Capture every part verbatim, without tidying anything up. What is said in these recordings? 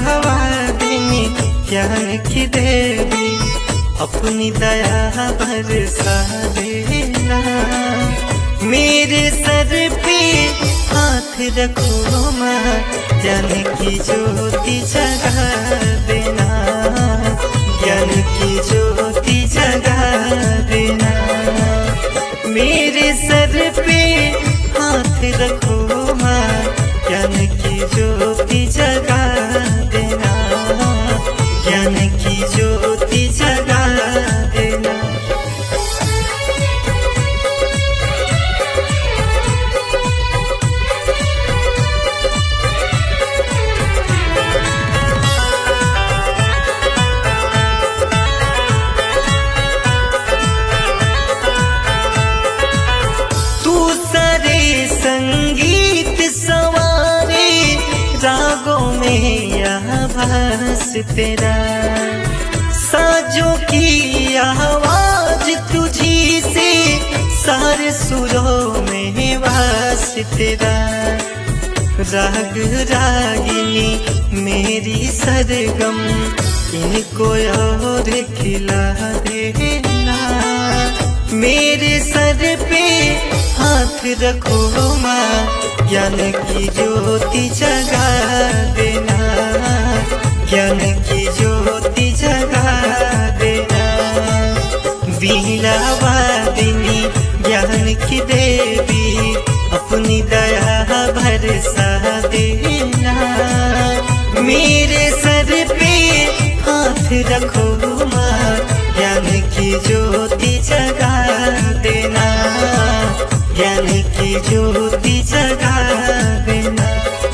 वादिनी ज्ञान की देवी अपनी दया बरसा देना। मेरे सर पे हाथ रखो माँ, ज्ञान की ज्योति जगा देना, ज्ञान की ज्योति जगा देना। मेरे सर पे हाथ रखो माँ, ज्ञान की ज्योति जगा देना, ज्ञान की ज्योति जगा देना। तू सारे संगीत सवारे रागों में आभास तेरा, साजों की आवाज तुझी से सारे सुरों में वास तेरा। राग रागिनी मेरी सरगम इनको और खिला देना। मेरे सर पे हाथ रखो माँ, ज्ञान की ज्योति जगा देना, ज्ञान की ज्योति जगा देना। वीणा वादिनी ज्ञान की देवी अपनी दया बरसा देना। मेरे सर पे हाथ रखो माँ, ज्ञान की ज्योति जगा देना, ज्ञान की ज्योति जगा देना।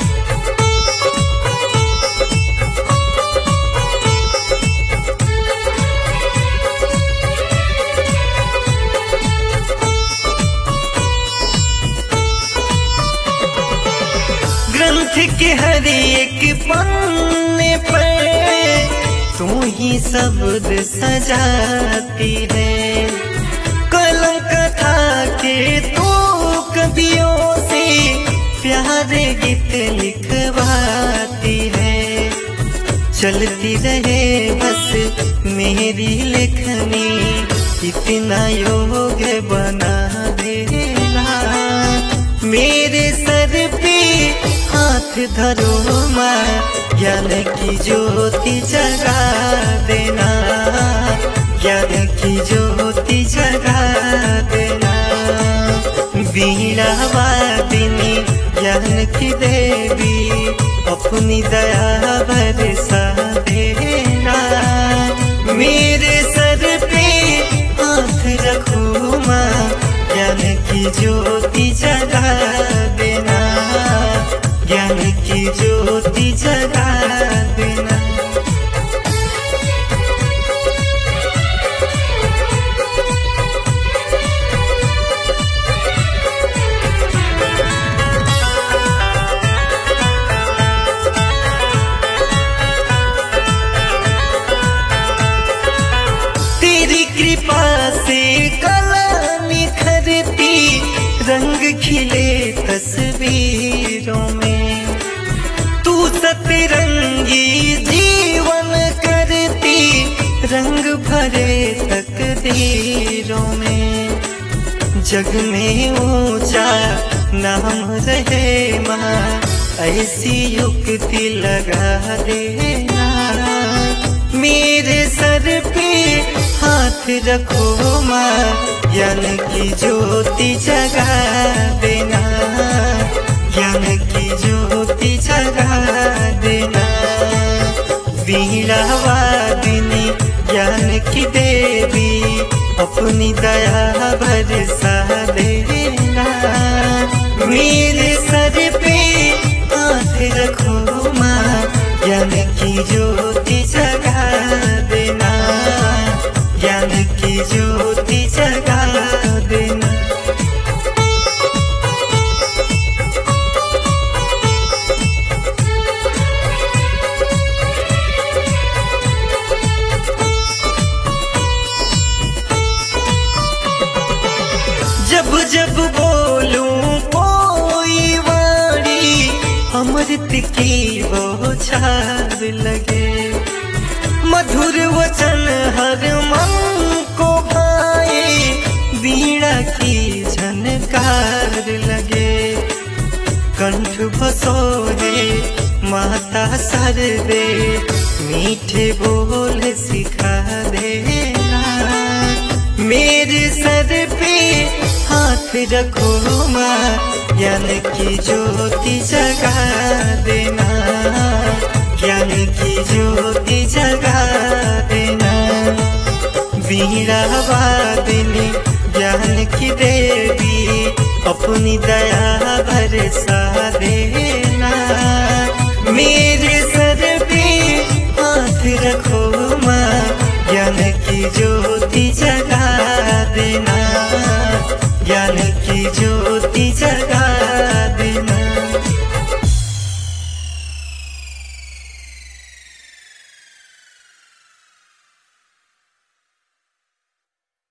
ग्रंथ के हर एक पन्ने पर तू ही शब्द सजाती है। कलम कथा के तू कवियों से प्यारे गीत लिखवाती है। चलती रहे बस मेरी लेखनी, इतना योग्य बना देना। मेरे सर पे हाथ धरो माँ, ज्ञान की ज्योति जगा देना, ज्ञान की ज्योति जगा देना। वीणा वादिनी ज्ञान की देवी अपनी दया बरसा देना। मेरे सर पे हाथ रखो माँ, ज्ञान की ज्योति जगा देना, ज्ञान की ज्योति जगा देना। तेरी कृपा से कला निखरती, रंग खिले तस्वीरों में। तू सतरंगी जीवन करती, रंग भरे तकदीरों में। जग में ऊंचा नाम रहे माँ, ऐसी युक्ति लगा देना। मेरे सर पे हाथ रखो माँ, ज्ञान की ज्योति जगा देना, ज्ञान की ज्योति जगा देना। वीणा वादिनी ज्ञान की देवी अपनी दया बरसा देना। मेरे सर पे हाथ रखो माँ, ज्ञान की ज्योति जगा देना, ज्ञान की ज्योति जगा देना। जब जब बोलूं कोई वाणी, अमृत की वो विचार लगे। मधुर वचन हर मन को भाए, वीणा की झनकार लगे। कंठ बसोहे माता सरदे, मीठे बोल सिखा देना। मेरे सर पे हाथ रखो माँ, ज्ञान की ज्योति जगा देना। ज्ञान की ज्योति जगा देना। वीणा वादिनी ज्ञान की देवी, अपनी दया बरसा देना। मेरे